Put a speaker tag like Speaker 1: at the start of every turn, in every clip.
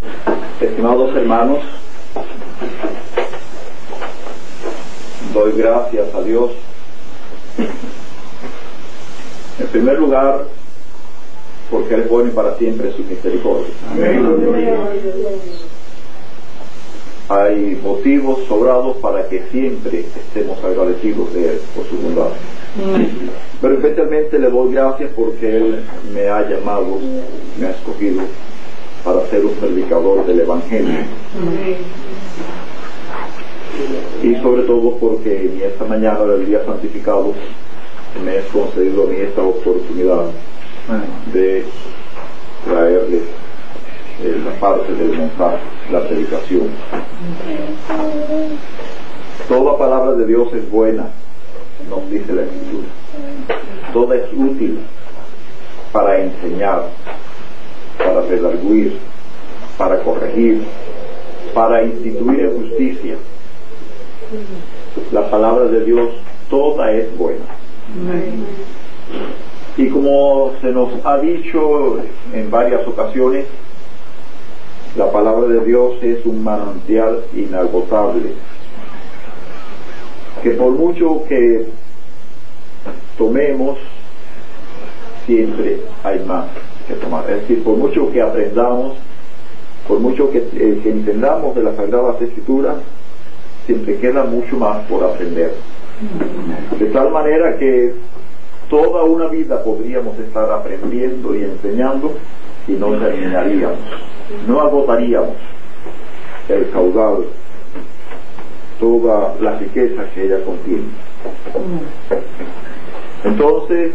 Speaker 1: Estimados hermanos, doy gracias a Dios. En primer lugar, porque Él es bueno y para siempre su misericordia. Amén. Hay motivos sobrados para que siempre estemos agradecidos de Él por su bondad. Pero especialmente le doy gracias porque Él me ha llamado, me ha escogido para ser un predicador del Evangelio. Y sobre todo porque en esta mañana del día santificado me es concedido a mí esta oportunidad de traerles la parte del mensaje, la predicación. Toda palabra de Dios es buena, nos dice la Escritura. Toda es útil para enseñar, para redarguir, para corregir, para instituir en justicia. La palabra de Dios toda es buena. Y como se nos ha dicho en varias ocasiones, la palabra de Dios es un manantial inagotable, que por mucho que tomemos, siempre hay más que tomar. Es decir, por mucho que aprendamos, por mucho que entendamos de las Sagradas Escrituras, siempre queda mucho más por aprender. De tal manera que toda una vida podríamos estar aprendiendo y enseñando y no terminaríamos, no agotaríamos el caudal, toda la riqueza que ella contiene. Entonces,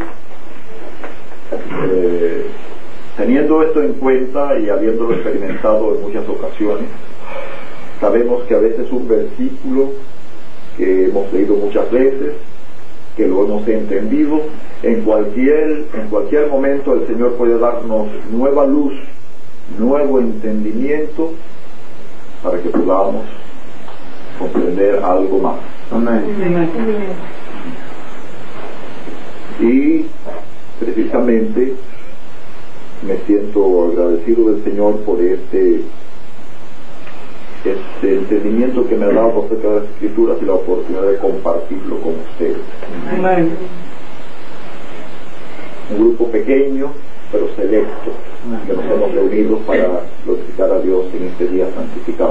Speaker 1: teniendo esto en cuenta y habiéndolo experimentado en muchas ocasiones, sabemos que a veces un versículo que hemos leído muchas veces, que lo hemos entendido, en cualquier momento el Señor puede darnos nueva luz, nuevo entendimiento, para que podamos comprender algo más. Amén. Y precisamente me siento agradecido del Señor por este entendimiento que me ha dado acerca de las Escrituras y la oportunidad de compartirlo con ustedes. Amén. Un grupo pequeño pero selecto que nos hemos reunido para glorificar a Dios en este día santificado.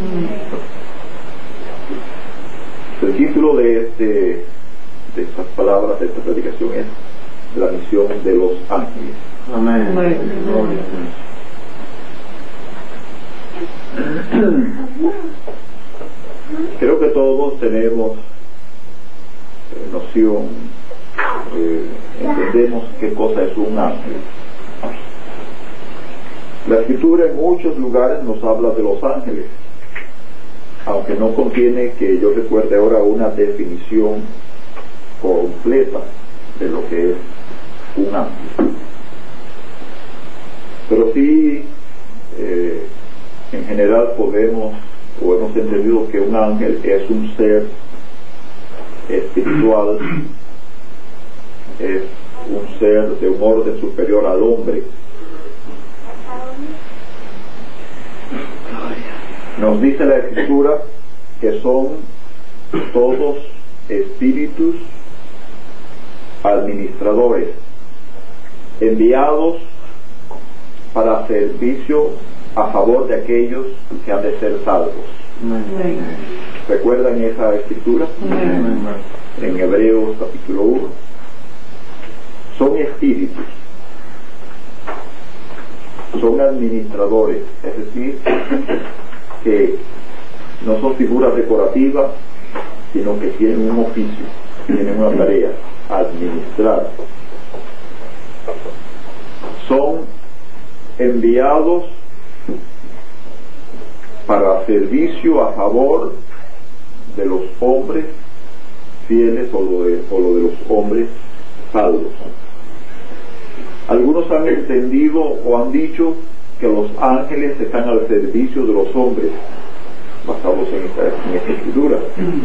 Speaker 1: El título de estas palabras, de esta predicación, es la misión de los ángeles. Amén. Amén. Creo que todos tenemos noción, entendemos qué cosa es un ángel. La Escritura en muchos lugares nos habla de los ángeles, aunque no contiene, que yo recuerde ahora, una definición completa de lo que es un ángel. Pero sí, en general podemos o hemos entendido que un ángel es un ser espiritual, es un ser de un orden superior al hombre. Nos dice la Escritura que son todos espíritus administradores, enviados para servicio a favor de aquellos que han de ser salvos. Amén. ¿Recuerdan esa Escritura? Amén. En Hebreos capítulo 1. Son espíritus, son administradores, es decir, que no son figuras decorativas, sino que tienen un oficio, tienen una tarea: administrar. Son enviados para servicio a favor de los hombres fieles o lo de los hombres salvos. Algunos han entendido o han dicho que los ángeles están al servicio de los hombres, basados en esta Escritura.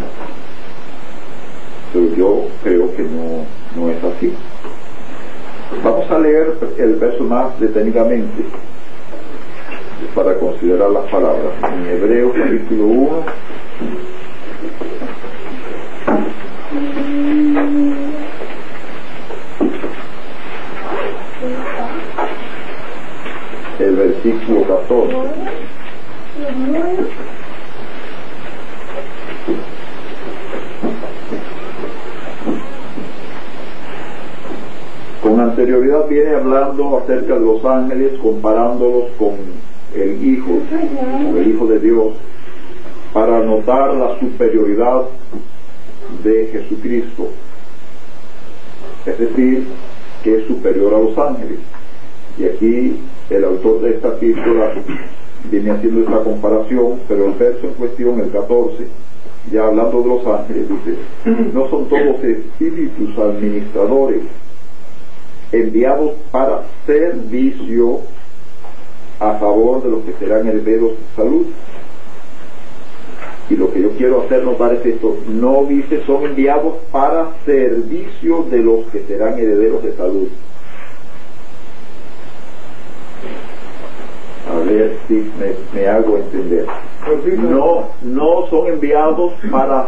Speaker 1: Pero yo creo que no es así. Vamos a leer el verso más detenidamente. para considerar las palabras. En Hebreos capítulo 1, el versículo 14. Con anterioridad viene hablando acerca de los ángeles, comparándolos con el Hijo de Dios, para notar la superioridad de Jesucristo, es decir, que es superior a los ángeles. Y aquí el autor de esta epístola viene haciendo esta comparación, pero el verso en cuestión, el 14, ya hablando de los ángeles, dice: no son todos espíritus administradores enviados para servicio a favor de los que serán herederos de salud. Y lo que yo quiero hacer notar es esto: no dice son enviados para servicio de los que serán herederos de salud. A ver si me hago entender. No son enviados para,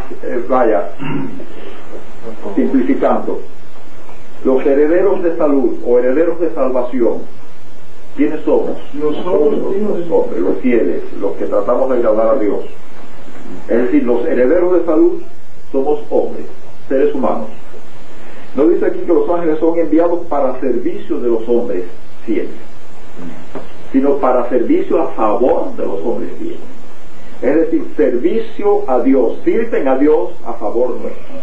Speaker 1: simplificando, los herederos de salud o herederos de salvación. ¿Quiénes somos? Nosotros, los hombres, los fieles, los que tratamos de agradar a Dios. Es decir, los herederos de salud somos hombres, seres humanos. No dice aquí que los ángeles son enviados para servicio de los hombres fieles, sino para servicio a favor de los hombres fieles. Es decir, servicio a Dios, sirven a Dios a favor nuestro.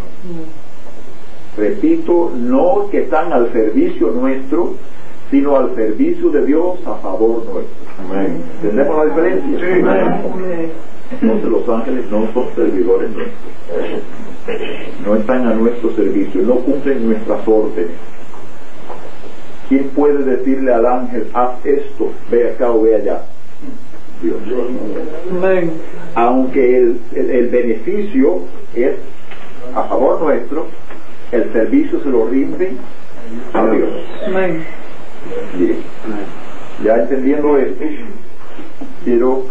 Speaker 1: Repito, no que están al servicio nuestro, sino al servicio de Dios a favor nuestro. Amén. ¿Entendemos la diferencia? Sí. Amén. Entonces los ángeles no son servidores nuestros, no están a nuestro servicio, no cumplen nuestras órdenes. ¿Quién puede decirle al ángel: haz esto, ve acá o ve allá? Dios. Amén. Aunque el beneficio es a favor nuestro, el servicio se lo rinde a Dios. Amén. Bien. Ya entendiendo esto, quiero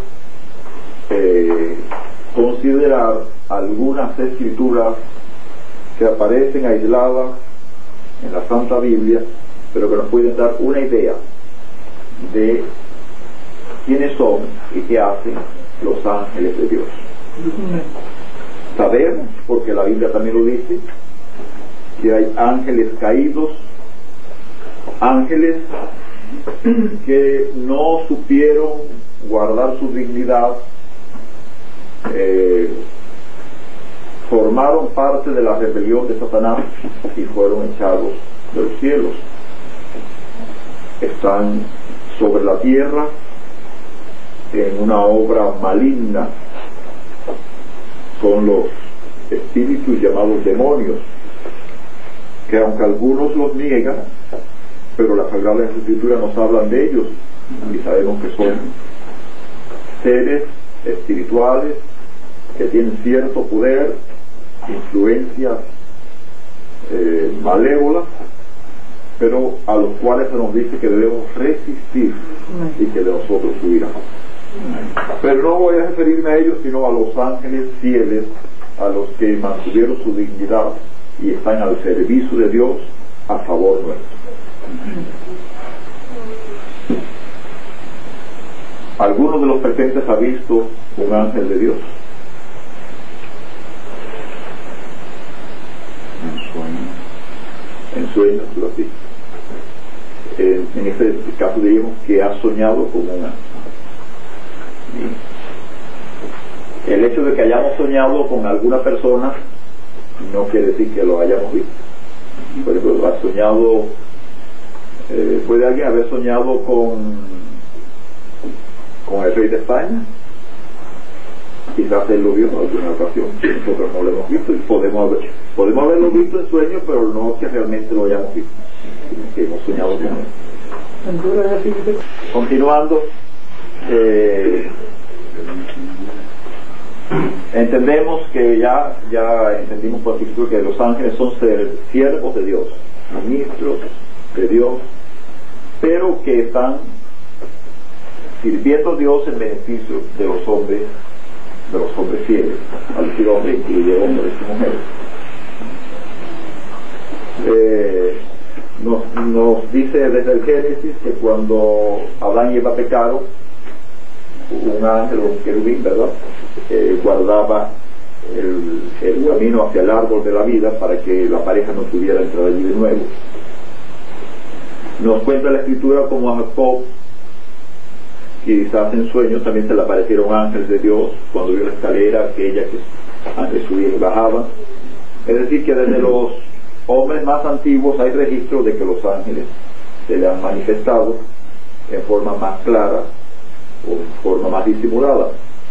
Speaker 1: considerar algunas escrituras que aparecen aisladas en la Santa Biblia, pero que nos pueden dar una idea de quiénes son y qué hacen los ángeles de Dios. Sabemos, porque la Biblia también lo dice, que hay ángeles caídos, ángeles que no supieron guardar su dignidad, formaron parte de la rebelión de Satanás y fueron echados de los cielos. Están sobre la tierra en una obra maligna. Son los espíritus llamados demonios, que aunque algunos los niegan, pero las Sagradas Escrituras nos hablan de ellos y sabemos que son seres espirituales que tienen cierto poder, influencias malévolas, pero a los cuales se nos dice que debemos resistir y que de nosotros huirán. Pero no voy a referirme a ellos, sino a los ángeles fieles, a los que mantuvieron su dignidad y están al servicio de Dios a favor nuestro. ¿Alguno de los presentes ha visto un ángel de Dios? En sueños, lo así. En este caso diríamos que ha soñado con un ángel. El hecho de que hayamos soñado con alguna persona no quiere decir que lo hayamos visto. Por ejemplo, ha soñado, puede alguien haber soñado con el rey de España. Quizás él lo vio en alguna ocasión, nosotros no lo hemos visto, y podemos haberlo visto en sueños, pero no que realmente lo hayamos visto, que hemos soñado con él. Continuando, entendemos que ya entendimos por aquí que los ángeles son siervos de Dios, ministros de Dios, pero que están sirviendo a Dios en beneficio de los hombres fieles. Al decir hombre incluye hombres y mujeres. Nos dice desde el Génesis que cuando Adán y Eva pecaron, un ángel o un querubín, ¿verdad?, guardaba el camino hacia el árbol de la vida para que la pareja no pudiera entrar allí de nuevo. Nos cuenta la escritura como a Jacob, quizás en sueños, también se le aparecieron ángeles de Dios cuando vio la escalera aquella que antes subían y bajaban. Es decir, que desde los hombres más antiguos hay registro de que los ángeles se le han manifestado en forma más clara o en forma más disimulada.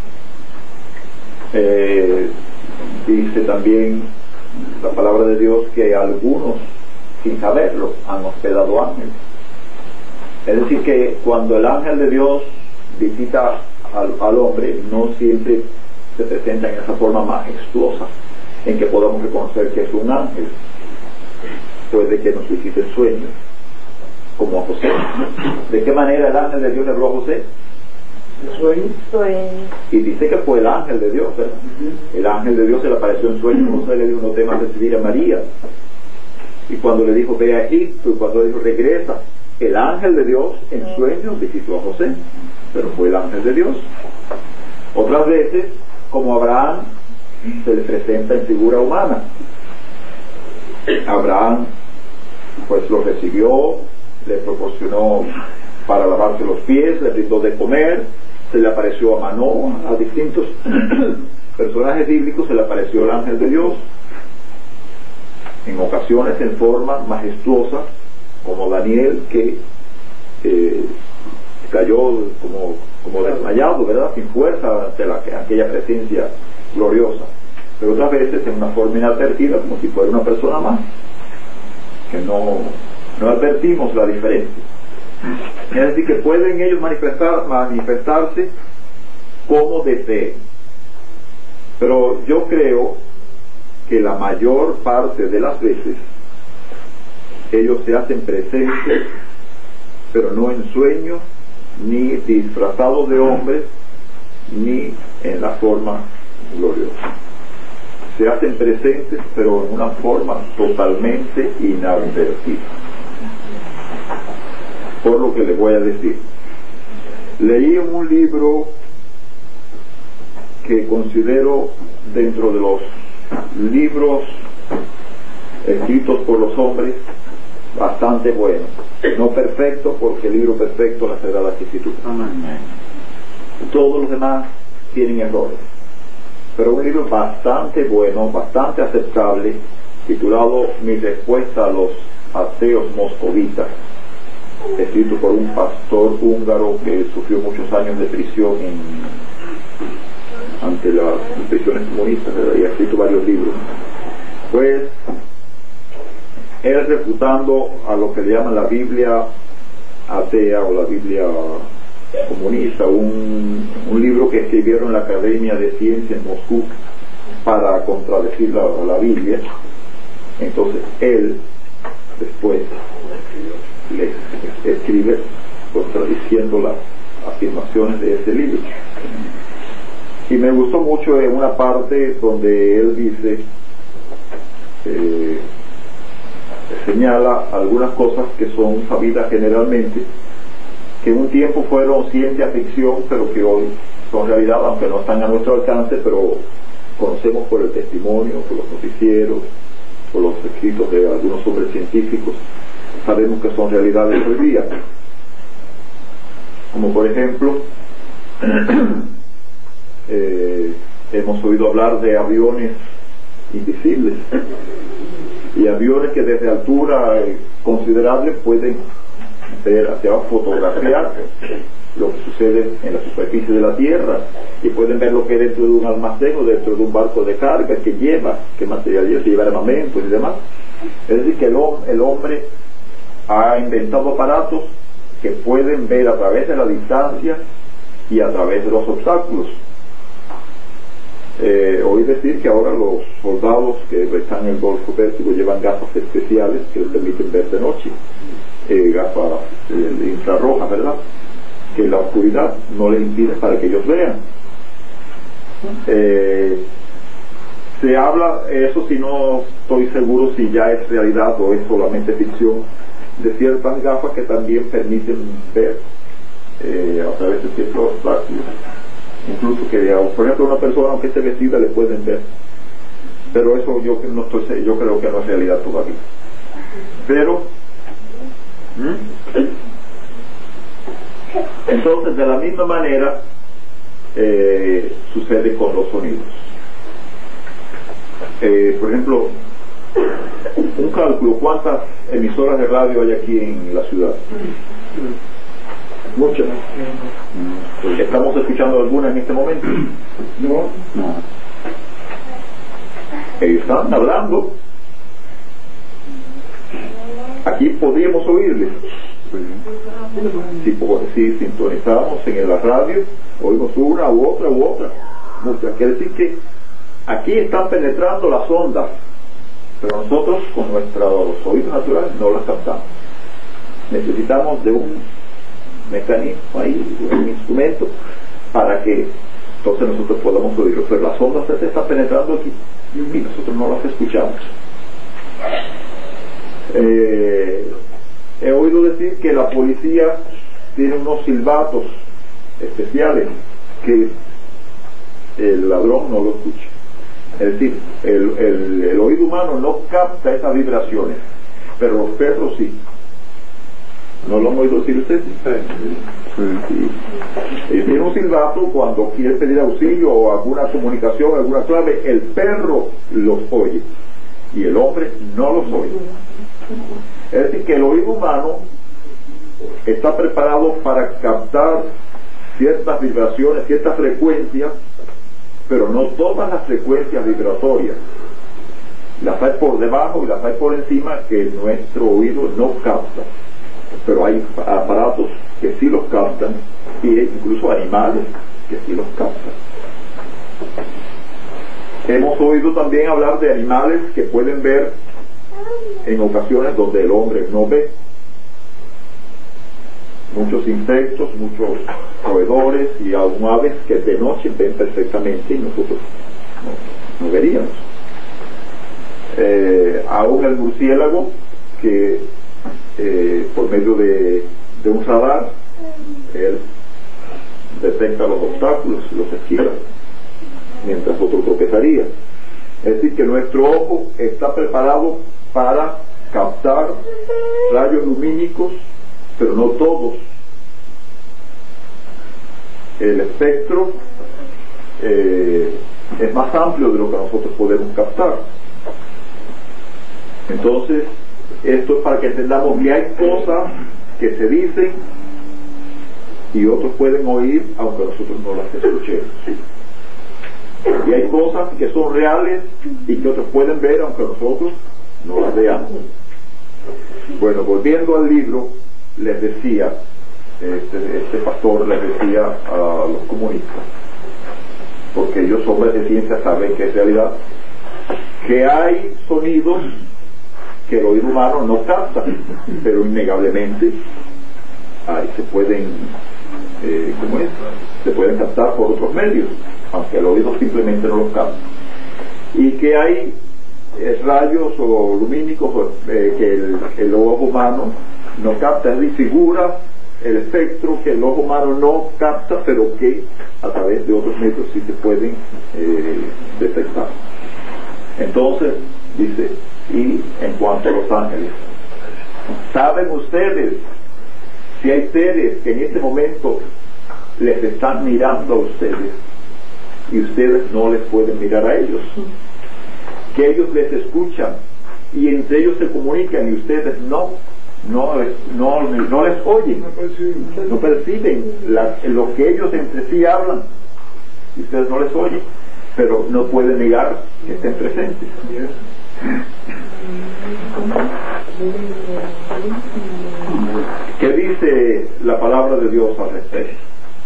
Speaker 1: Dice también la palabra de Dios que algunos, sin saberlo, han hospedado ángeles. Es decir, que cuando el ángel de Dios visita al hombre, no siempre se presenta en esa forma majestuosa en que podamos reconocer que es un ángel. Puede que nos visite en sueños, como a José. ¿De qué manera el ángel de Dios le habló a José? En sueños. Y dice que fue el ángel de Dios, ¿verdad? El ángel de Dios se le apareció en sueños. José le dio unos temas de recibir a María. Y cuando le dijo ve a Egipto, y cuando le dijo regresa, el ángel de Dios en sueños visitó a José, pero fue el ángel de Dios. Otras veces, como Abraham, se le presenta en figura humana. Abraham pues lo recibió, le proporcionó para lavarse los pies, le brindó de comer, se le apareció a Manoah, a distintos personajes bíblicos se le apareció el ángel de Dios, en ocasiones en forma majestuosa, como Daniel, que cayó como desmayado, ¿verdad?, sin fuerza ante aquella presencia gloriosa, pero otras veces en una forma inadvertida, como si fuera una persona más, que no advertimos la diferencia. Es decir, que pueden ellos manifestarse como deseen, pero yo creo que la mayor parte de las veces ellos se hacen presentes, pero no en sueños, ni disfrazados de hombres, ni en la forma gloriosa. Se hacen presentes, pero en una forma totalmente inadvertida. Por lo que les voy a decir, leí un libro que considero dentro de los libros escritos por los hombres bastante bueno, no perfecto, porque el libro perfecto es la Sagrada Escritura. Todos los demás tienen errores, pero un libro bastante bueno, bastante aceptable, titulado Mi respuesta a los ateos moscovitas, escrito por un pastor húngaro que sufrió muchos años de prisión ante las prisiones comunistas, ¿verdad?, y ha escrito varios libros. Pues él, refutando a lo que le llaman la Biblia atea o la Biblia comunista, un libro que escribieron en la Academia de Ciencia en Moscú para contradecir la Biblia. Entonces él después le escribe contradiciendo las afirmaciones de ese libro. Y me gustó mucho en una parte donde él dice, señala algunas cosas que son sabidas generalmente, que en un tiempo fueron ciencia ficción, pero que hoy son realidad, aunque no están a nuestro alcance, pero conocemos por el testimonio, por los noticieros, por los escritos de algunos hombres científicos, sabemos que son realidades hoy día. Como por ejemplo, hemos oído hablar de aviones invisibles y aviones que desde altura considerable pueden ver, fotografiar lo que sucede en la superficie de la Tierra, y pueden ver lo que hay dentro de un almacén o dentro de un barco de carga que lleva, qué material lleva, si lleva armamento y demás. Es decir, que el hombre ha inventado aparatos que pueden ver a través de la distancia y a través de los obstáculos. Oí decir que ahora los soldados que están en el Golfo Pérsico llevan gafas especiales que les permiten ver de noche, gafas infrarrojas, ¿verdad? que la oscuridad no les impide para que ellos vean. Se habla, eso sí no estoy seguro si ya es realidad o es solamente ficción, de ciertas gafas que también permiten ver a través de ciertos obstáculos, incluso que por ejemplo una persona aunque esté vestida le pueden ver, pero eso yo creo que no es realidad todavía. Pero entonces de la misma manera sucede con los sonidos. Por ejemplo, un cálculo, ¿cuántas emisoras de radio hay aquí en la ciudad? Muchas. ¿Estamos escuchando alguna en este momento? No. Ellos están hablando. Aquí podríamos oírles. Si sintonizamos en la radio, oímos una u otra. Muchas. Quiere decir que aquí están penetrando las ondas, pero nosotros con nuestros oídos naturales no las captamos. Necesitamos de un mecanismo ahí, un instrumento, para que entonces nosotros podamos oírlo. Pero las ondas se están penetrando aquí y nosotros no las escuchamos. He oído decir que la policía tiene unos silbatos especiales que el ladrón no lo escucha. Es decir, el oído humano no capta esas vibraciones, pero los perros sí. ¿No lo han oído decir ustedes? Sí. Ellos tienen un silbato cuando quieren pedir auxilio o alguna comunicación, alguna clave, el perro los oye y el hombre no los oye. Es decir, que el oído humano está preparado para captar ciertas vibraciones, ciertas frecuencias, pero no todas las frecuencias vibratorias. Las hay por debajo y las hay por encima que nuestro oído no capta, pero hay aparatos que sí los captan, y incluso animales que sí los captan. Hemos oído también hablar de animales que pueden ver en ocasiones donde el hombre no ve. Muchos insectos, muchos roedores y aún aves que de noche ven perfectamente y nosotros no veríamos. Aún el murciélago que por medio de un radar él detecta los obstáculos, los esquiva, mientras otro tropezaría. Es decir, que nuestro ojo está preparado para captar rayos lumínicos, pero no todos. El espectro es más amplio de lo que nosotros podemos captar. Entonces, esto es para que entendamos que hay cosas que se dicen y otros pueden oír aunque nosotros no las escuchemos. Y hay cosas que son reales y que otros pueden ver aunque nosotros no las veamos. Bueno, volviendo al libro, les decía, este pastor les decía a los comunistas, porque ellos hombres de ciencia saben que es realidad, que hay sonidos que el oído humano no capta, pero innegablemente se pueden se pueden captar por otros medios, aunque el oído simplemente no los capta. Y que hay rayos o lumínicos que el ojo humano no capta, es decir, figuras, el espectro que el ojo humano no capta, pero que a través de otros medios sí se pueden detectar. Entonces, dice, y en cuanto a los ángeles, ¿saben ustedes si hay seres que en este momento les están mirando a ustedes y ustedes no les pueden mirar a ellos? Que ellos les escuchan y entre ellos se comunican y ustedes no les oyen, no perciben lo que ellos entre sí hablan y ustedes no les oyen, pero no pueden negar que estén presentes. ¿Qué dice la palabra de Dios al respecto?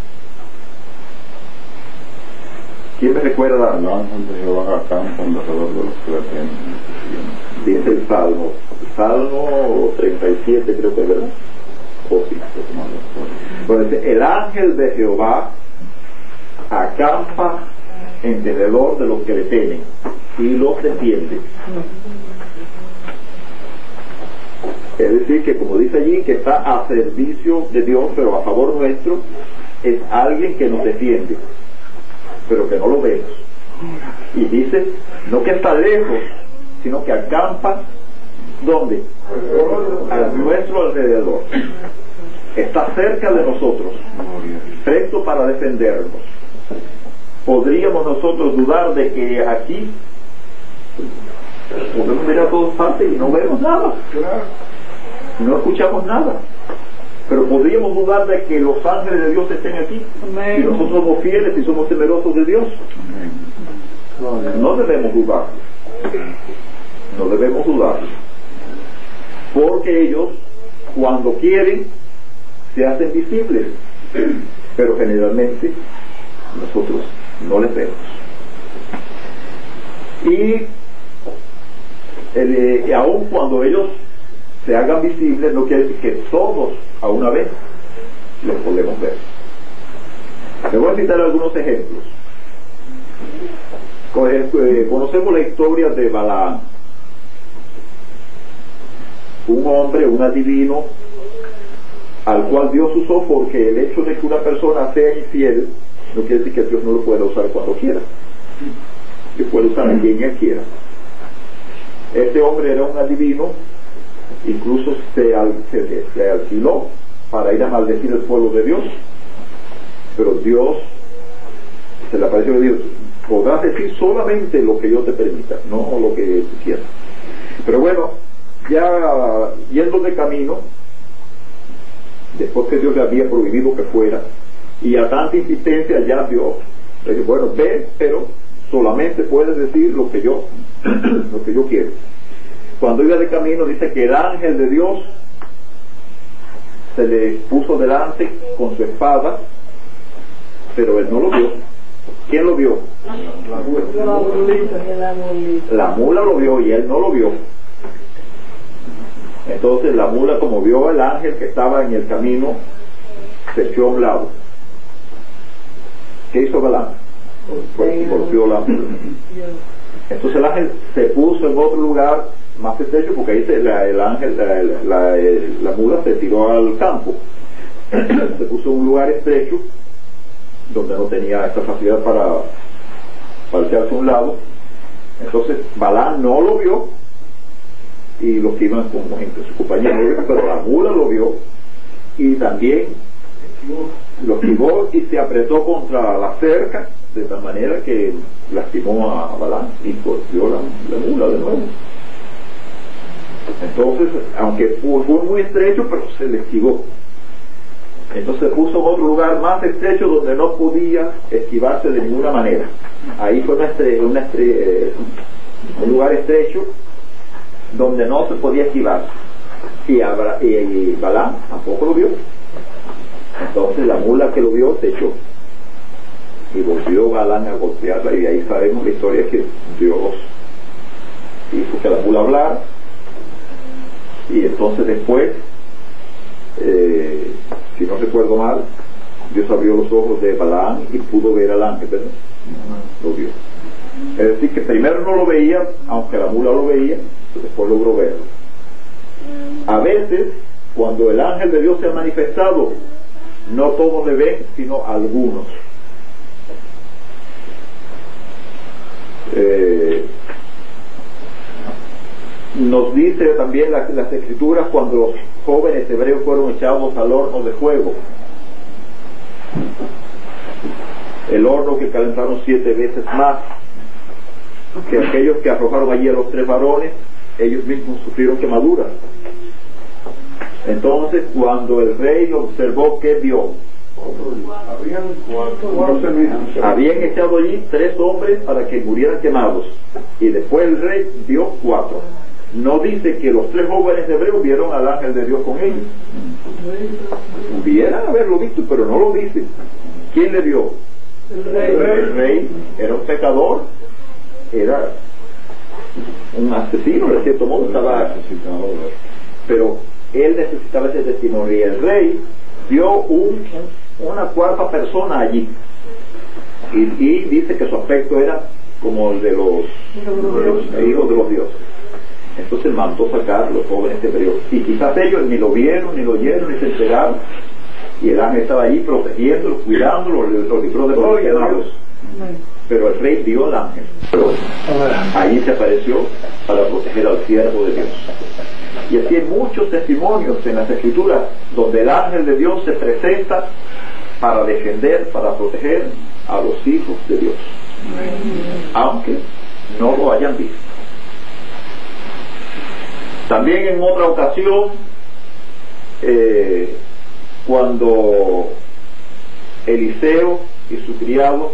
Speaker 1: ¿Quién me recuerda?
Speaker 2: El ángel de Jehová acampa alrededor de los que le temen.
Speaker 1: Dice el Salmo 37, creo que es verdad. O sí, Entonces, el ángel de Jehová acampa en derredor de los que le temen y los defiende. Es decir, que como dice allí, que está a servicio de Dios, pero a favor nuestro, es alguien que nos defiende, pero que no lo vemos. Y dice, no que está lejos, sino que acampa, ¿dónde? A nuestro alrededor. Está cerca de nosotros, presto para defendernos. ¿Podríamos nosotros dudar de que aquí podemos mirar a todas partes y no vemos nada? No escuchamos nada. Pero podríamos dudar de que los ángeles de Dios estén aquí. Si nosotros somos fieles y somos temerosos de Dios. No debemos dudar. No debemos dudar. Porque ellos, cuando quieren, se hacen visibles. Pero generalmente nosotros no les vemos. Y aun cuando ellos se hagan visibles, no quiere decir que todos a una vez los podemos ver. Les voy a citar algunos ejemplos. Conocemos la historia de Balaam, un hombre, un adivino, al cual Dios usó, porque el hecho de que una persona sea infiel no quiere decir que Dios no lo pueda usar cuando quiera. Dios puede usar a quien Él quiera. Este hombre era un adivino, incluso se alquiló para ir a maldecir el pueblo de Dios, pero Dios se le apareció y dijo, podrás decir solamente lo que yo te permita, no lo que tú quieras. Pero bueno, ya yendo de camino, después que Dios le había prohibido que fuera, y a tanta insistencia ya Dios le dijo, bueno, ve, pero solamente puedes decir lo que yo quiero. Cuando iba de camino, dice que el ángel de Dios se le puso delante con su espada, pero él no lo vio. ¿Quién lo vio? La mula lo vio y él no lo vio. Entonces la mula, como vio al ángel que estaba en el camino, se echó a un lado. ¿Qué hizo Balaam? Pues golpeó la mula. Entonces el ángel se puso en otro lugar más estrecho, porque ahí el ángel, la mula se tiró al campo. Se puso en un lugar estrecho donde no tenía esta facilidad para echarse a un lado. Entonces Balaam no lo vio, y los que iban con sus compañeros, pero la mula lo vio y también lo esquivó y se apretó contra la cerca de tal manera que lastimó a Balaam y golpeó la mula de nuevo. Entonces, aunque fue muy estrecho, pero se le esquivó. Entonces se puso en otro lugar más estrecho donde no podía esquivarse de ninguna manera. Ahí fue un lugar estrecho donde no se podía esquivar, y Balaam tampoco lo vio. Entonces la mula que lo vio se echó y volvió Balaam a golpearla, y ahí sabemos la historia, que Dios hizo que la mula hablara, y entonces después, si no recuerdo mal, Dios abrió los ojos de Balaam y pudo ver al ángel, ¿verdad? Lo vio. Es decir, que primero no lo veía, aunque la mula lo veía, después logró verlo. A veces, cuando el ángel de Dios se ha manifestado, no todos le ven, sino algunos. Nos dice también las escrituras, cuando los jóvenes hebreos fueron echados al horno de fuego, el horno que calentaron 7 veces más que aquellos que arrojaron allí a los 3 varones, ellos mismos sufrieron quemaduras. Entonces, cuando el rey observó, ¿qué vio? Habían echado allí 3 hombres para que murieran quemados, y después el rey vio 4. No dice que los 3 jóvenes hebreos vieron al ángel de Dios con ellos. Pudieran haberlo visto, pero no lo dice. ¿Quién le vio? El rey era un pecador, era un asesino, de cierto modo, estaba, pero él necesitaba ese testimonio, y el rey vio una cuarta persona allí, y dice que su aspecto era como el de los hijos de los dioses. Entonces mandó sacar los jóvenes hebreos, y quizás ellos ni lo vieron, ni lo oyeron, ni se enteraron, y el ángel estaba allí protegiéndolos, cuidándolos, los libró de los pecados. Pero el rey vio al ángel, pero allí se apareció para proteger al siervo de Dios. Y así hay muchos testimonios en las escrituras donde el ángel de Dios se presenta para defender, para proteger a los hijos de Dios, aunque no lo hayan visto. También en otra ocasión, cuando Eliseo y su criado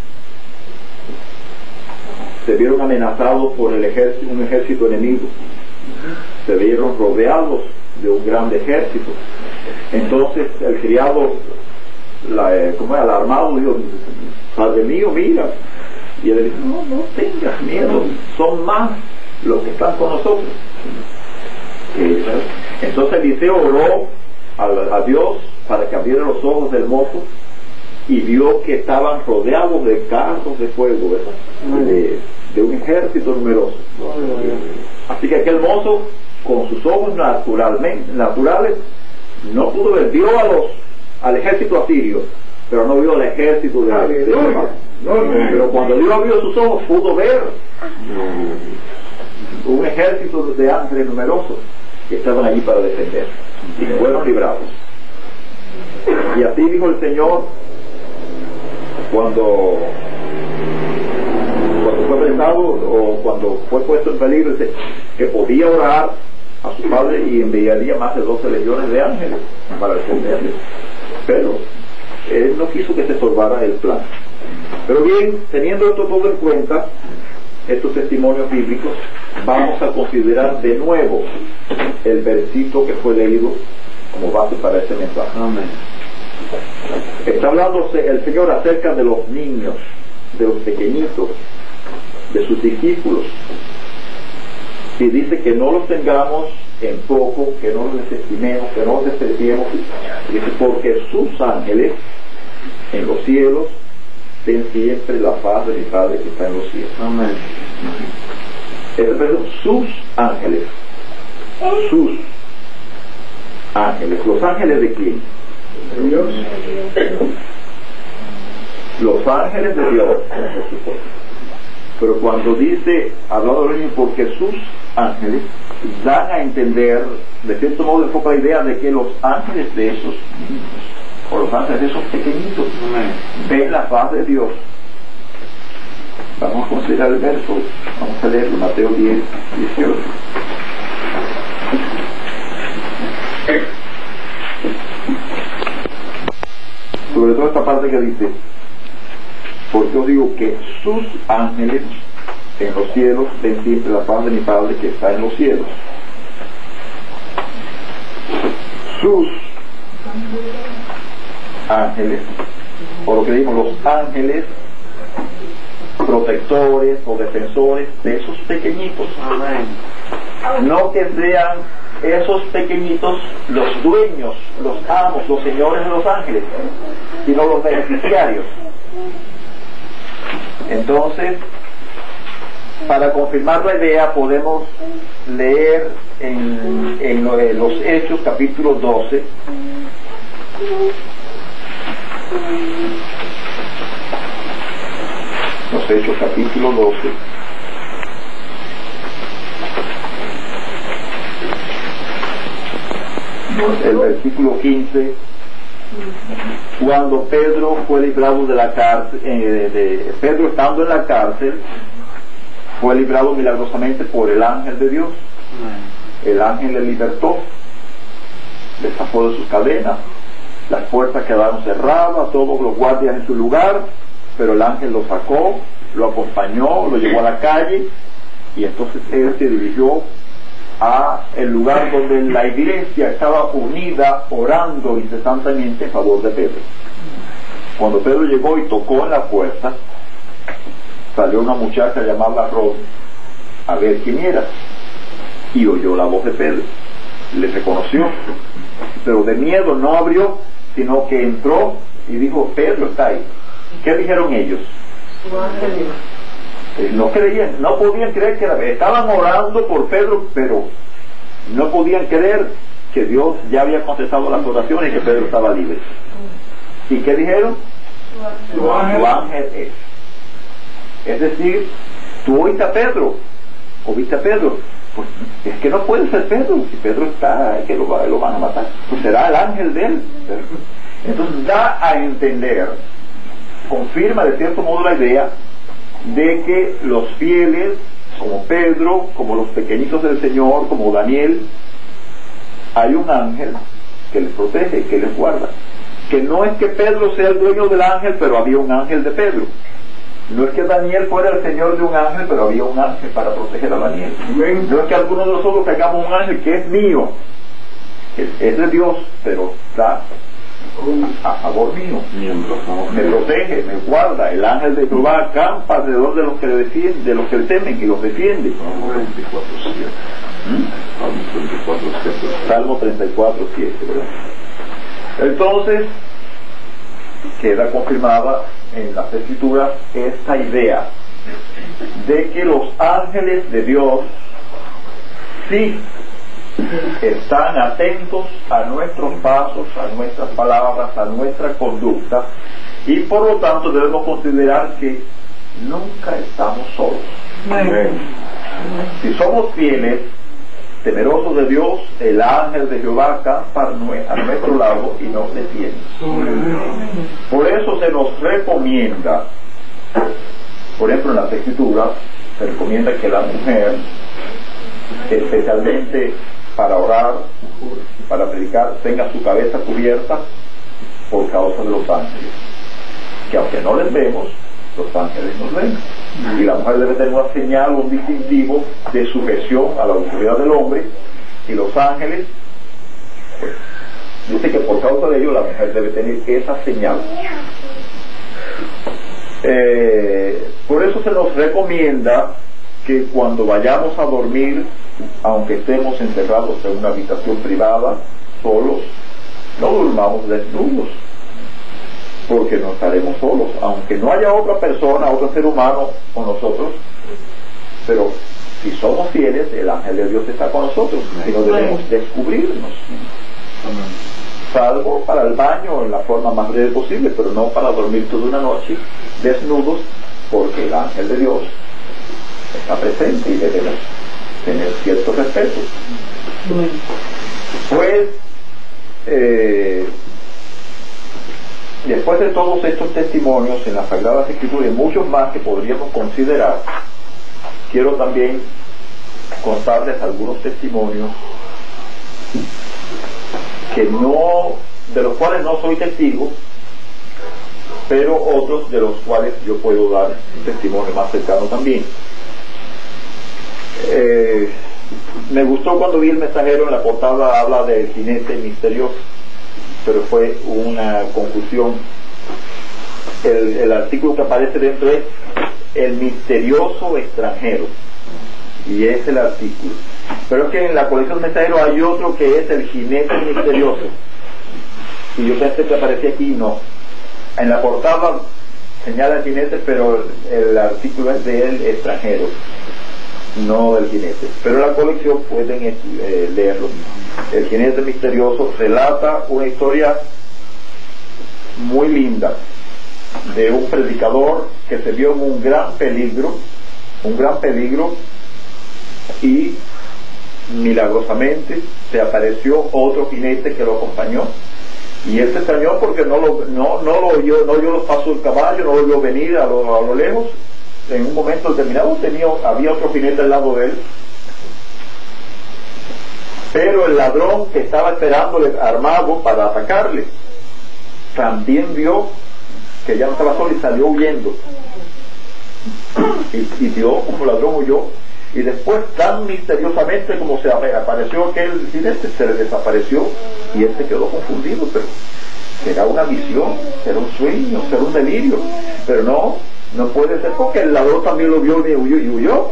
Speaker 1: se vieron amenazados por un ejército enemigo, se vieron rodeados de un gran ejército. Entonces el criado, alarmado, dijo: Padre mío, mira. Y él dijo: no tengas miedo, son más los que están con nosotros. Entonces Eliseo oró a Dios para que abriera los ojos del mozo, y vio que estaban rodeados de carros de fuego, ¿verdad? De un ejército numeroso. Así que aquel mozo, con sus ojos naturales, no pudo ver, vio al ejército asirio, pero no vio al ejército de pero cuando Dios abrió sus ojos, pudo ver un ejército de ángeles numerosos que estaban allí para defender, y fueron librados. Y así dijo el Señor cuando fue pensado, o cuando fue puesto en peligro, que podía orar a su Padre y enviaría más de 12 legiones de ángeles para defenderle. Pero él no quiso que se estorbara el plan. Pero bien, teniendo esto todo en cuenta, estos testimonios bíblicos, vamos a considerar de nuevo el versículo que fue leído como base para este mensaje. Amén. Está hablando el Señor acerca de los niños, de los pequeñitos, de sus discípulos, y dice que no los tengamos en poco, que no los desestimemos, que no los despreciemos. Dice: porque sus ángeles en los cielos ten siempre la paz de mi Padre que está en los cielos. Amén. Sus ángeles, sus ángeles. ¿Los ángeles de quién? Dios. Los ángeles de Dios. Pero cuando dice, hablando de los niños, porque sus ángeles, dan a entender, de cierto modo enfoca la idea de que los ángeles de esos niños, o los ángeles de esos pequeñitos, ven la paz de Dios. Vamos a considerar el verso, vamos a leerlo, Mateo 10, 18. Sobre todo esta parte que dice: porque os digo que sus ángeles en los cielos ven siempre la paz de mi Padre que está en los cielos. Sus ángeles, o lo que decimos, los ángeles protectores o defensores de esos pequeñitos. Amén. No que sean esos pequeñitos los dueños, los amos, los señores de los ángeles, sino los beneficiarios. Entonces, para confirmar la idea, podemos leer en los Hechos capítulo 12, los Hechos capítulo 12, el versículo 15, cuando Pedro fue librado de la cárcel, Pedro estando en la cárcel, fue librado milagrosamente por el ángel de Dios. El ángel le libertó, le sacó de sus cadenas, las puertas quedaron cerradas, todos los guardias en su lugar, pero el ángel lo sacó, lo acompañó, lo llevó a la calle, y entonces él se dirigió a el lugar donde la iglesia estaba unida, orando incesantemente en favor de Pedro. Cuando Pedro llegó y tocó en la puerta, salió una muchacha llamada Rod a ver quién era, y oyó la voz de Pedro, le reconoció, pero de miedo no abrió, sino que entró y dijo, Pedro está ahí. ¿Qué dijeron ellos? No creían, no podían creer que estaban orando por Pedro, pero no podían creer que Dios ya había contestado las oraciones y que Pedro estaba libre. ¿Y qué dijeron? Tu ángel es. Es decir, tú oíste a Pedro, ¿oíste a Pedro? Pues es que no puede ser Pedro, si Pedro está, que lo van a matar, pues será el ángel de él. Entonces da a entender, confirma de cierto modo la idea de que los fieles, como Pedro, como los pequeñitos del Señor, como Daniel, hay un ángel que les protege, que les guarda. Que no es que Pedro sea el dueño del ángel, pero había un ángel de Pedro. No es que Daniel fuera el señor de un ángel, pero había un ángel para proteger a Daniel. No es que alguno de nosotros tengamos un ángel que es mío, es de Dios, pero está a favor mío, me protege, me guarda. El ángel de Jehová acampa alrededor de los que le defienden, de los que le temen, y los defiende. Salmo 34:7, ¿verdad? Entonces queda confirmada en las Escrituras esta idea de que los ángeles de Dios sí están atentos a nuestros pasos, a nuestras palabras, a nuestra conducta, y por lo tanto debemos considerar que nunca estamos solos. Si somos fieles, temerosos de Dios, el ángel de Jehová acampa a nuestro lado y nos defiende. Por eso se nos recomienda, por ejemplo en las Escrituras, se recomienda que la mujer, especialmente para orar, para predicar, tenga su cabeza cubierta por causa de los ángeles, que aunque no les vemos, los ángeles nos ven. Y la mujer debe tener una señal, un distintivo de sujeción a la autoridad del hombre, y los ángeles, pues, dice que por causa de ello la mujer debe tener esa señal. Por eso se nos recomienda que cuando vayamos a dormir, aunque estemos encerrados en una habitación privada, solos, no durmamos desnudos, porque no estaremos solos, aunque no haya otra persona, otro ser humano con nosotros. Pero si somos fieles, el ángel de Dios está con nosotros y no debemos descubrirnos, salvo para el baño en la forma más breve posible, pero no para dormir toda una noche desnudos, porque el ángel de Dios está presente y debemos tener cierto respeto. Pues después de todos estos testimonios en las Sagradas Escrituras y muchos más que podríamos considerar, quiero también contarles algunos testimonios de los cuales no soy testigo, pero otros de los cuales yo puedo dar un testimonio más cercano también. Me gustó cuando vi el mensajero, en la portada habla del jinete misterioso, pero fue una confusión. El artículo que aparece dentro es el misterioso extranjero, y es el artículo. Pero es que en la colección mensajero hay otro que es el jinete misterioso, y yo pensé que aparecía aquí, no. En la portada señala el jinete, pero el artículo es del extranjero, no del jinete. Pero en la colección pueden leerlo. El jinete misterioso relata una historia muy linda de un predicador que se vio en un gran peligro, y milagrosamente se apareció otro jinete que lo acompañó, y él se extrañó porque no lo oyó, no oyó los pasos del caballo, no lo vio venir a lo lejos. En un momento determinado había otro jinete al lado de él, pero el ladrón que estaba esperándole armado para atacarle también vio que ya no estaba solo y salió huyendo, y vio como el ladrón huyó, y después tan misteriosamente como se apareció aquel jinete, se le desapareció, y él se quedó confundido. Pero será una visión, será un sueño, será un delirio, pero no puede ser, porque el ladrón también lo vio y huyó.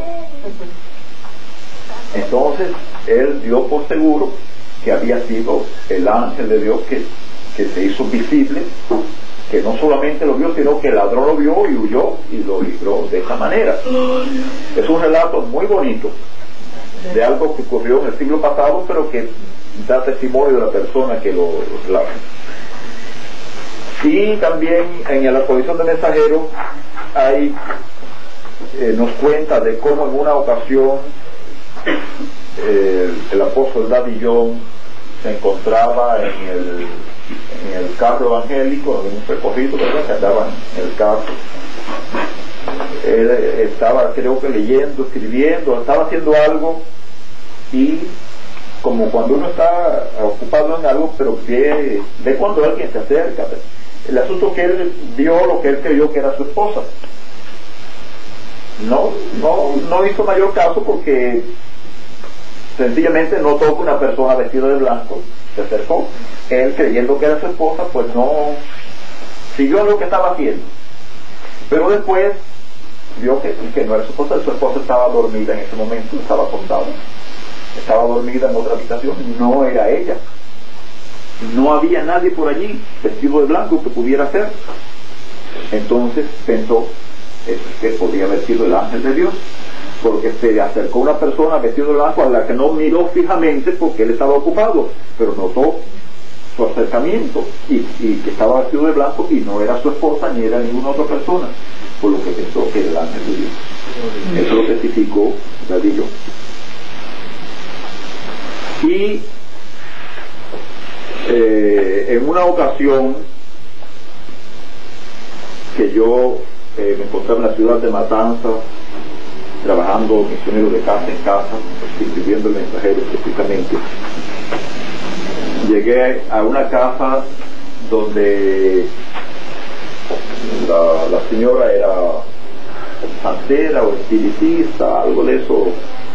Speaker 1: Entonces él dio por seguro que había sido el ángel de Dios que que se hizo visible, que no solamente lo vio, sino que el ladrón lo vio y huyó y lo libró de esa manera. Es un relato muy bonito de algo que ocurrió en el siglo pasado, pero que da testimonio de la persona que lo relata. Y también en la colección de mensajeros hay nos cuenta de cómo en una ocasión el apóstol Daddy Young se encontraba en el carro evangélico, en un recorrido, ¿verdad?, que andaba en el carro. Él estaba, creo que leyendo, escribiendo, estaba haciendo algo, y como cuando uno está ocupado en algo, pero ve cuando alguien se acerca. El asunto que él vio lo que él creyó que era su esposa. No hizo mayor caso, porque sencillamente notó que una persona vestida de blanco se acercó. Él, creyendo que era su esposa, pues no siguió lo que estaba haciendo. Pero después vio que no era su esposa estaba dormida en ese momento, estaba acostada, estaba dormida en otra habitación, no era ella. No había nadie por allí vestido de blanco que pudiera ser. Entonces pensó que podía haber sido el ángel de Dios, porque se le acercó una persona vestida de blanco a la que no miró fijamente porque él estaba ocupado, pero notó su acercamiento y que estaba vestido de blanco, y no era su esposa ni era ninguna otra persona, por lo que pensó que era el ángel de Dios. Eso lo testificó Daddy Young. Y en una ocasión que yo me encontraba en la ciudad de Matanzas, trabajando misionero de casa en casa, escribiendo el mensajero específicamente, llegué a una casa donde la señora era santera o espiritista, algo de eso.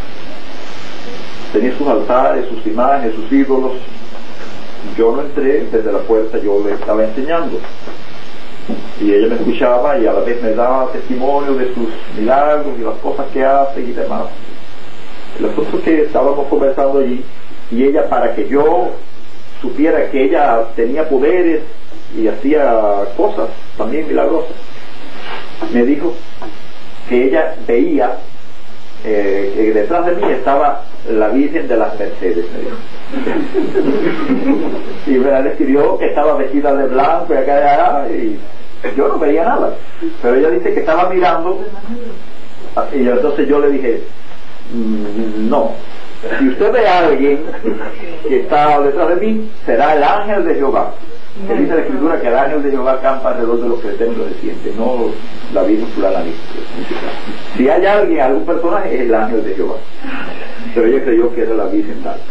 Speaker 1: Tenía sus altares, sus imágenes, sus ídolos. Yo no entré, desde la puerta yo le estaba enseñando, y ella me escuchaba y a la vez me daba testimonio de sus milagros y las cosas que hace y demás. El asunto es que estábamos conversando allí, y ella, para que yo supiera que ella tenía poderes y hacía cosas también milagrosas, me dijo que ella veía que detrás de mí estaba la Virgen de las Mercedes, me dijo. Y me describió que estaba vestida de blanco y acá y allá, y yo no veía nada, pero ella dice que estaba mirando, y entonces yo le dije, no, si usted ve a alguien que está detrás de mí, será el ángel de Jehová. Que dice la escritura que el ángel de Jehová campa alrededor de los que temen lo desciende, no la Virgen fulana. Si hay alguien, algún personaje, es el ángel de Jehová. Pero ella creyó que era la Virgen tal.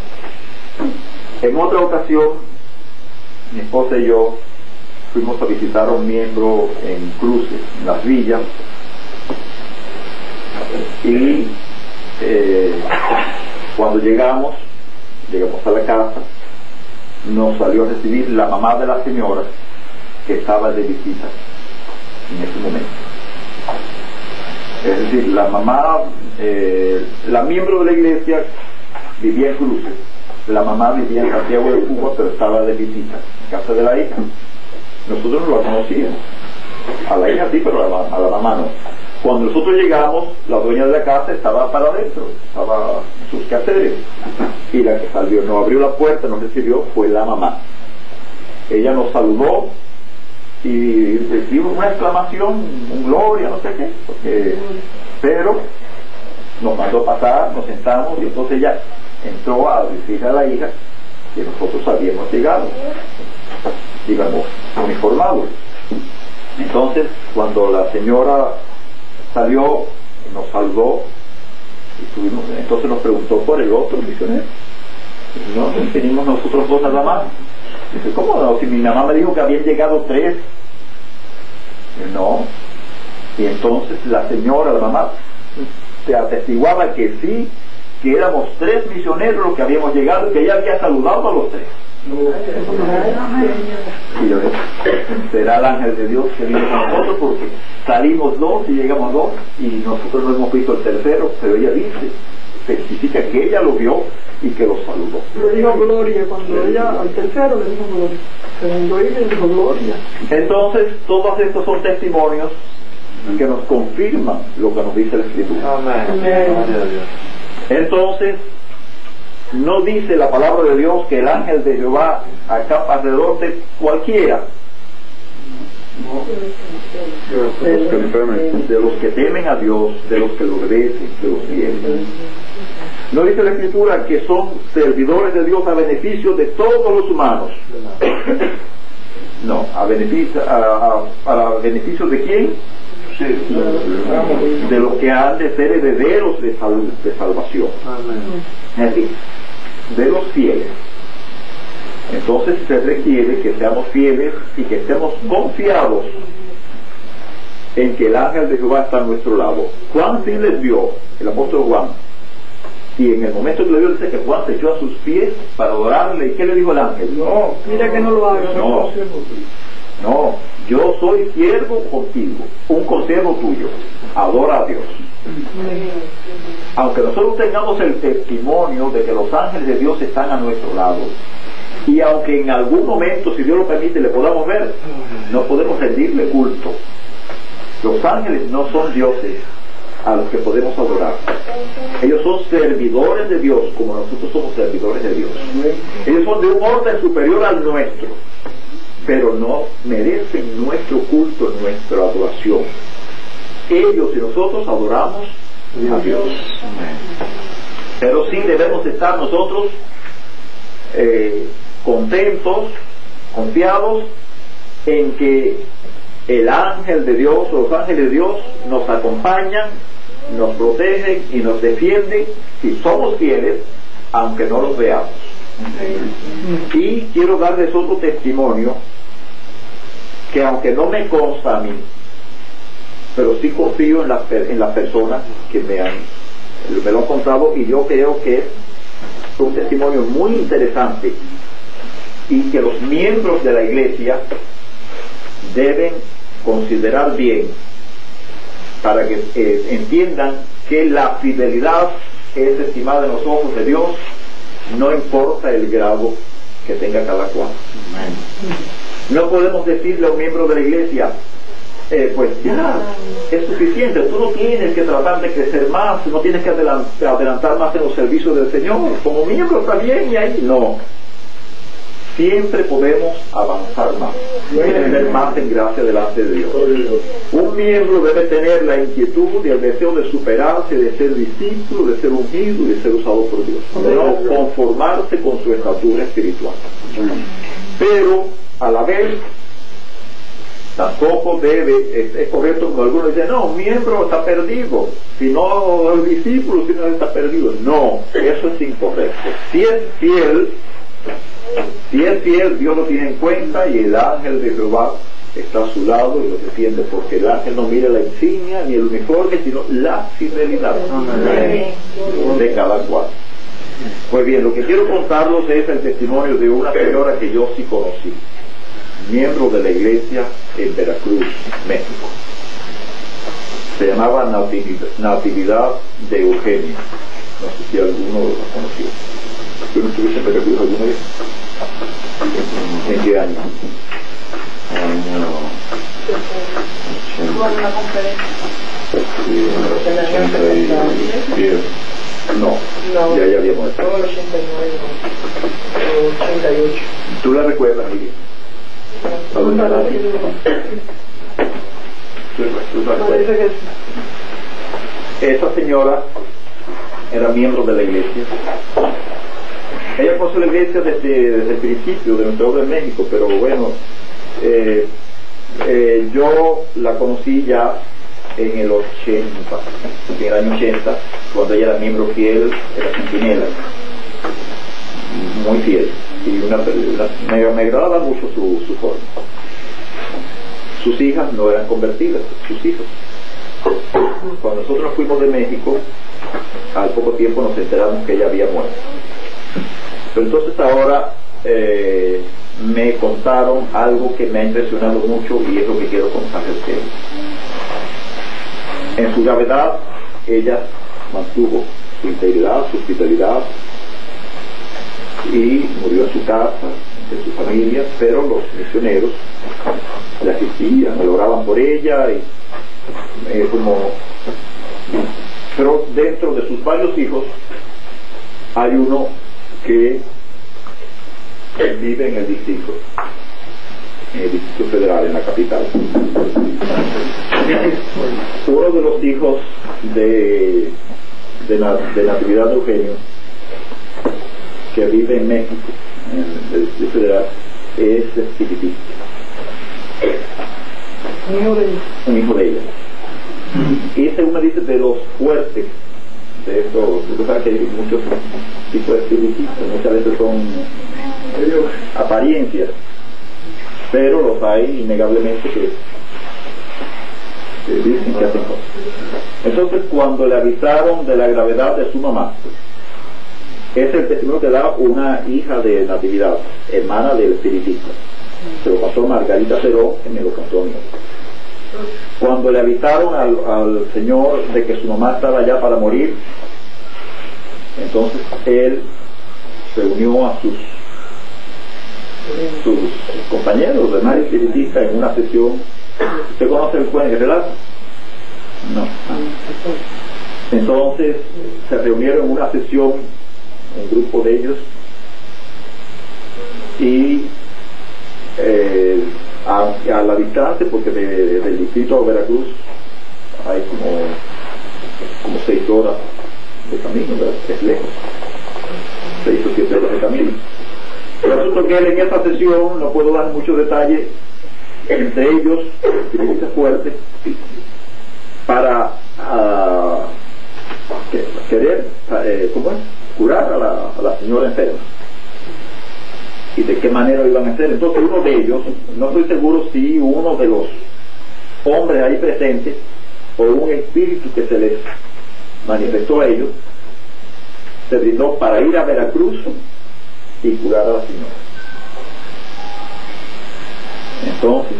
Speaker 1: En otra ocasión, mi esposa y yo fuimos a visitar a un miembro en Cruces, en Las Villas, y cuando llegamos a la casa, nos salió a recibir la mamá de la señora que estaba de visita en ese momento. Es decir, la mamá, la miembro de la iglesia vivía en Cruces, la mamá vivía en Santiago de Cuba, pero estaba de visita en casa de la hija. Nosotros no la conocíamos, a la hija sí, pero a la mamá no. Cuando nosotros llegamos, la dueña de la casa estaba para adentro, estaba en sus quehaceres, y la que salió, nos abrió la puerta, nos recibió, fue la mamá. Ella nos saludó y recibimos una exclamación, un gloria, no sé qué, pero nos mandó pasar, nos sentamos, y entonces ella entró a decirle a la hija que nosotros habíamos llegado, digamos, uniformados. Entonces, cuando la señora salió, nos saludó, y entonces nos preguntó por el otro misionero. Y no, venimos nosotros dos nada más. Dice, ¿cómo no? Si mi mamá me dijo que habían llegado 3. No. Y entonces la señora, la mamá, te atestiguaba que sí, que éramos 3 misioneros los que habíamos llegado, y que ella había saludado a los 3. Y yo dije, será el ángel de Dios que viene con nosotros, porque salimos 2 y llegamos 2, y nosotros no hemos visto el tercero, pero ella dice, especifica que ella lo vio, y que los saludó.
Speaker 3: Le dijo gloria, cuando ella, al tercero le dijo gloria. Segundo hijo le dijo gloria.
Speaker 1: Entonces, todos estos son testimonios que nos confirman lo que nos dice la Escritura. Entonces, no dice la palabra de Dios que el ángel de Jehová acampa alrededor de cualquiera. De los que temen a Dios, de los que lo obedecen, de los fieles. No dice la Escritura que son servidores de Dios a beneficio de todos los humanos. No, para beneficio de quién? De los que han de ser herederos de salvación. Es decir, de los fieles. Entonces se requiere que seamos fieles y que estemos confiados en que el ángel de Jehová está a nuestro lado. Juan sí les vio, el apóstol Juan, y en el momento que le vio dice que Juan se echó a sus pies para adorarle. ¿Y qué le dijo el ángel?
Speaker 3: No, mira que no lo haga.
Speaker 1: No, yo soy siervo contigo, un consiervo tuyo, adora a Dios. Aunque nosotros tengamos el testimonio de que los ángeles de Dios están a nuestro lado, y aunque en algún momento, si Dios lo permite, le podamos ver, no podemos rendirle culto. Los ángeles no son dioses a los que podemos adorar. Ellos son servidores de Dios, como nosotros somos servidores de Dios. Ellos son de un orden superior al nuestro, pero no merecen nuestro culto, nuestra adoración. Ellos y nosotros adoramos a Dios. Pero sí debemos estar nosotros contentos, confiados en que el ángel de Dios o los ángeles de Dios nos acompañan, nos protegen y nos defienden si somos fieles, aunque no los veamos. Y quiero darles otro testimonio que, aunque no me consta a mí, pero sí confío en las personas que me lo han contado, y yo creo que es un testimonio muy interesante y que los miembros de la iglesia deben considerar bien para que entiendan que la fidelidad es estimada en los ojos de Dios, no importa el grado que tenga cada cual. No podemos decirle a un miembro de la iglesia, pues ya, es suficiente, tú no tienes que tratar de crecer más, no tienes que adelantar más en los servicios del Señor, como miembro está bien y ahí no. Siempre podemos avanzar más, tener más en gracia delante de Dios. Un miembro debe tener la inquietud y el deseo de superarse, de ser discípulo, de ser ungido y de ser usado por Dios, de no conformarse con su estatura espiritual. Pero a la vez tampoco es correcto cuando algunos dicen, no, un miembro está perdido, si no el discípulo, si no está perdido. No, eso es incorrecto. Si es fiel, Dios lo tiene en cuenta, y el ángel de Jehová está a su lado y lo defiende, porque el ángel no mira la insignia ni el uniforme, sino la fidelidad de cada cual. Pues bien, lo que quiero contarlos es el testimonio de una señora que yo sí conocí, miembro de la iglesia en Veracruz, México. Se llamaba Natividad de Eugenia. No sé si alguno la conoció. ¿Tú no estuviste en Veracruz alguna vez? ¿En qué año?
Speaker 3: Bueno, una conferencia. No,
Speaker 1: ya había muerto.
Speaker 3: Todo el 89, 88.
Speaker 1: ¿Tú la recuerdas, Miguel? Esa señora era miembro de la iglesia. Ella conoció la iglesia desde el principio de nuestra obra en México, pero bueno, yo la conocí ya en el 80, en el año 80, cuando ella era miembro fiel, era centinela, muy fiel, y me agradaba mucho su forma. Sus hijas no eran convertidas, sus hijos. Cuando nosotros nos fuimos de México, al poco tiempo nos enteramos que ella había muerto. Pero entonces ahora me contaron algo que me ha impresionado mucho, y es lo que quiero contarles a ustedes. En su gravedad, ella mantuvo su integridad, su fidelidad, y murió en su casa, en su familia, pero los misioneros le asistían, le oraban por ella, y pero dentro de sus varios hijos hay uno que vive en el Distrito Federal, en la capital. Uno de los hijos de Natividad de Eugenio, que vive en México, en el Distrito Federal, es espiritista. Un hijo de ella. Y según me dice, de los fuertes de estos, tú sabes que hay muchos tipos de espiritistas, muchas veces son apariencias, pero los hay innegablemente que dicen que hacen cosas. Entonces, cuando le avisaron de la gravedad de su mamá, es el testimonio que da una hija de Natividad, hermana del espiritista. Se lo pasó Margarita Ceró, que me lo contó a mí. Cuando le avisaron al señor de que su mamá estaba ya para morir, entonces él se unió a sus compañeros de María Espiritista en una sesión. ¿Usted conoce el cuento, el relato? No. Entonces se reunieron en una sesión, un grupo de ellos, y a la distancia, porque del distrito de Veracruz hay como 6 horas de camino, ¿verdad? Es lejos, 6 o 7 horas de camino. Pero resulta que él en esta sesión, no puedo dar muchos detalles, entre ellos utiliza fuerte para querer curar a la señora enferma. Y de qué manera lo iban a hacer. Entonces uno de ellos, no estoy seguro si uno de los hombres ahí presentes o un espíritu que se les manifestó a ellos, se brindó para ir a Veracruz y curar a la señora. Entonces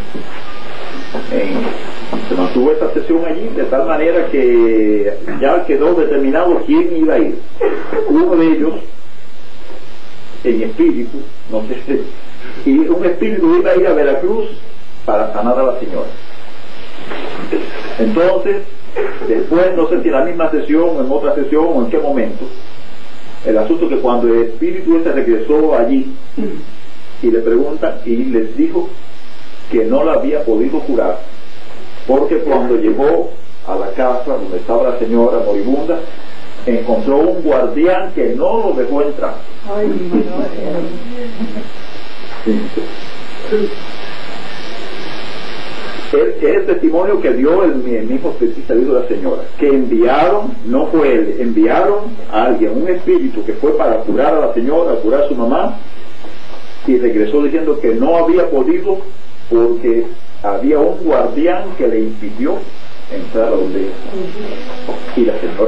Speaker 1: se mantuvo esta sesión allí de tal manera que ya quedó determinado quién iba a ir. Uno de ellos en espíritu, no sé, y un espíritu iba a ir a Veracruz para sanar a la señora. Entonces después, no sé si en la misma sesión o en otra sesión o en qué momento, el asunto que cuando el espíritu ese regresó allí y le preguntan, y les dijo que no la había podido curar, porque cuando llegó a la casa donde estaba la señora moribunda, encontró un guardián que no lo dejó entrar.
Speaker 3: Ay,
Speaker 1: es el testimonio que dio el mismo espíritu de la señora, que enviaron, no fue él, enviaron a alguien, un espíritu que fue para curar a la señora, a curar a su mamá, y regresó diciendo que no había podido porque había un guardián que le impidió entrar a donde ella estaba. Y la señora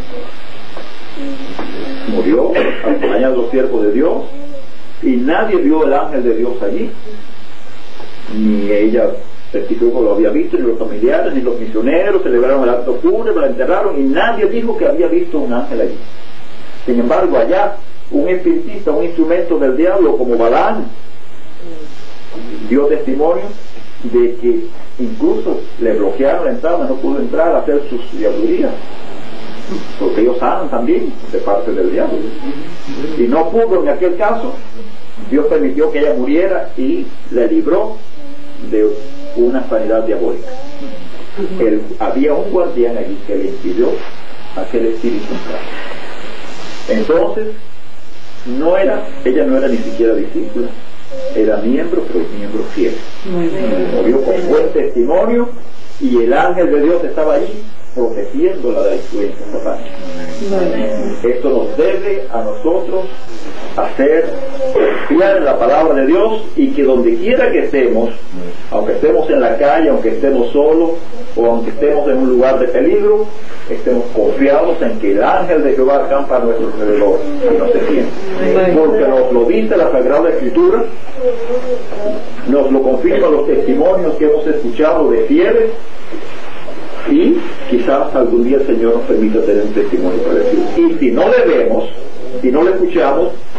Speaker 1: murió acompañada de los siervos de Dios, y nadie vio el ángel de Dios allí, ni ella testificó que lo había visto, ni los familiares, ni los misioneros celebraron el acto fúnebre, la enterraron, y nadie dijo que había visto un ángel allí. Sin embargo, allá un espiritista, un instrumento del diablo como Balaam, dio testimonio de que incluso le bloquearon la entrada, no pudo entrar a hacer sus diablerías, porque ellos sanan también de parte del diablo, y no pudo. En aquel caso Dios permitió que ella muriera y le libró de una sanidad diabólica. Había un guardián allí que le impidió a aquel espíritu entrar. Entonces ella no era ni siquiera discípula, era miembro, pero miembro fiel. Murió con buen testimonio, y el ángel de Dios estaba allí protegiéndola de la influencia satánica. Esto nos debe a nosotros hacer confiar en la palabra de Dios, y que donde quiera que estemos, aunque estemos en la calle, aunque estemos solos, o aunque estemos en un lugar de peligro, estemos confiados en que el ángel de Jehová acampa a nuestro alrededor y nos defiende, porque nos lo dice la Sagrada Escritura, nos lo confirman los testimonios que hemos escuchado de fieles, y quizás algún día el Señor nos permita tener un testimonio parecido. Y si no le vemos, si no le escuchamos,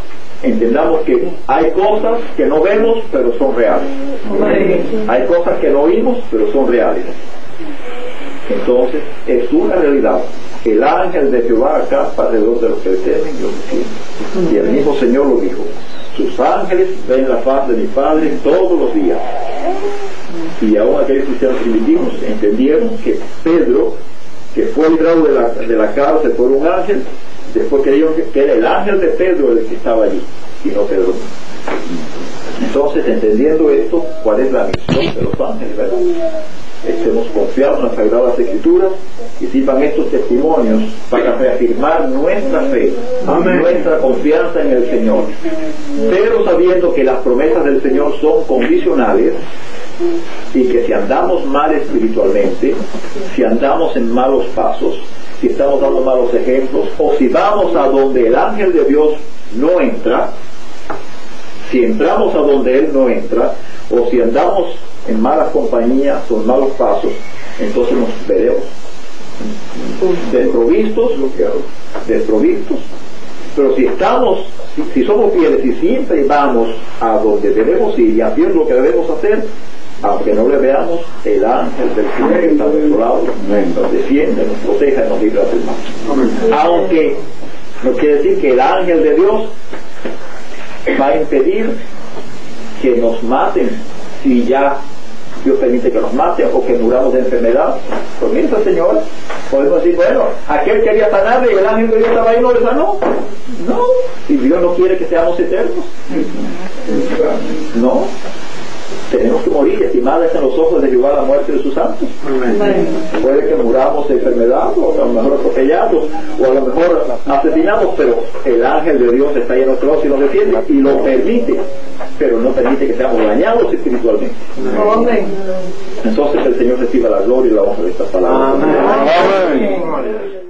Speaker 1: entendamos que hay cosas que no vemos pero son reales, hay cosas que no oímos pero son reales. Entonces es una realidad. El ángel de Jehová acampa alrededor de los que le temen y obedecen. Y el mismo Señor lo dijo: sus ángeles ven la faz de mi Padre todos los días. Y aún aquellos cristianos primitivos entendieron que Pedro, que fue librado de la cárcel por un ángel, después creyeron que era el ángel de Pedro el que estaba allí y no Pedro. Entonces, entendiendo esto, ¿cuál es la misión de los ángeles, verdad? Estemos confiados en las Sagradas Escrituras y sirvan estos testimonios para reafirmar nuestra fe, nuestra confianza en el Señor, pero sabiendo que las promesas del Señor son condicionales y que si andamos mal espiritualmente, si andamos en malos pasos, si estamos dando malos ejemplos, o si vamos a donde el ángel de Dios no entra, si entramos a donde Él no entra, o si andamos en malas compañías o en malos pasos, entonces nos veremos desprovistos. Pero si estamos, si somos fieles y siempre vamos a donde debemos ir y haciendo lo que debemos hacer, aunque no le veamos, el ángel del Señor que está a nuestro lado nos defiende, nos proteja y nos libra del mal. Aunque no quiere decir que el ángel de Dios va a impedir que nos maten si ya Dios permite que nos maten o que muramos de enfermedad. Pues mira, Señor, podemos decir, bueno, aquel quería sanarle y el ángel de Dios estaba ahí y no le sanó. No, si Dios no quiere que seamos eternos, no. Tenemos que morir, estimadas en los ojos de Jehová la muerte de sus santos. Puede que muramos de enfermedad, o a lo mejor atropellados, o a lo mejor asesinados, pero el ángel de Dios está ahí en nuestro lado y nos defiende y lo permite, pero no permite que seamos dañados espiritualmente. Entonces el Señor reciba la gloria y la honra de estas palabras. Amén.